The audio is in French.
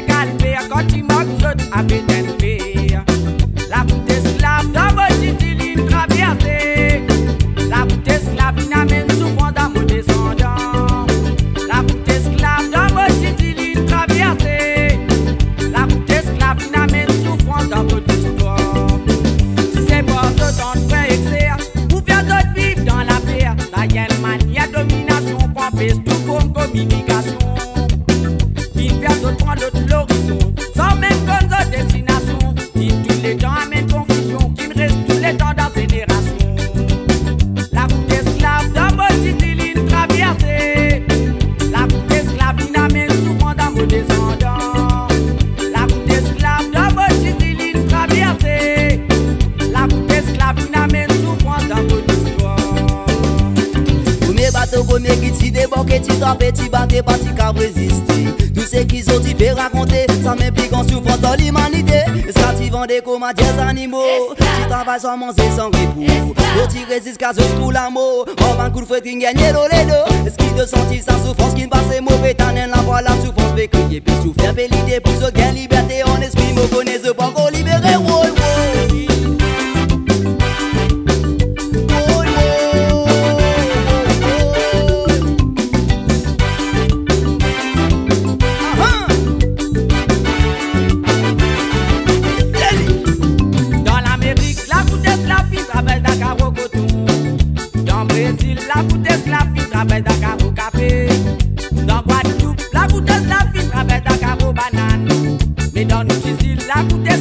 calvé, quand il manque saute à pédale. La route esclave dans votre Sicile traversée. La route esclave n'amène souvent dans mon descendant. La route esclave dans votre Sicile traversée. La route esclave n'amène souvent dans votre histoire. Si c'est pas ce temps de frère excès, vous faites d'autres vivre dans la paix. Ça y est, manière domination, pompée, tout comme communication. Qui fait d'autres prendre d'autres l'horizon, sans même bonne destination. Qui tous les temps amène confusion, qui me reste tous les temps dans génération. La route esclave dans votre Sicile traversée. La route esclave n'amène souvent dans vos descendants. La route esclave dans votre Sicile traversée. La route esclave n'amène souvent dans votre histoire. Premier bateau, premier qui t'y débarque, t'y tape, t'y batte, pas t'y cap résister. Tous ceux qui ont dit raconter, ça m'implique en souffrance dans l'humanité. Esclativant des commandes des animaux, tu travailles sans manger, sans repos. Tu résistes qu'à ce pour l'amour. On va un coup de fouet qui gagne les dos. Est-ce qu'il te sentit sa souffrance qui ne passe mauvais? T'en es la voix, la souffrance, mais crier, puis souffrir, belle idée, pour ceux qui ont liberté en esprit, me connaissent pas encore libéré. La route esclave qui traverse Dakar au café. Dans Guadeloupe, la route esclave qui traverse Dakar aux bananes. Mais dans nos Sicile, la route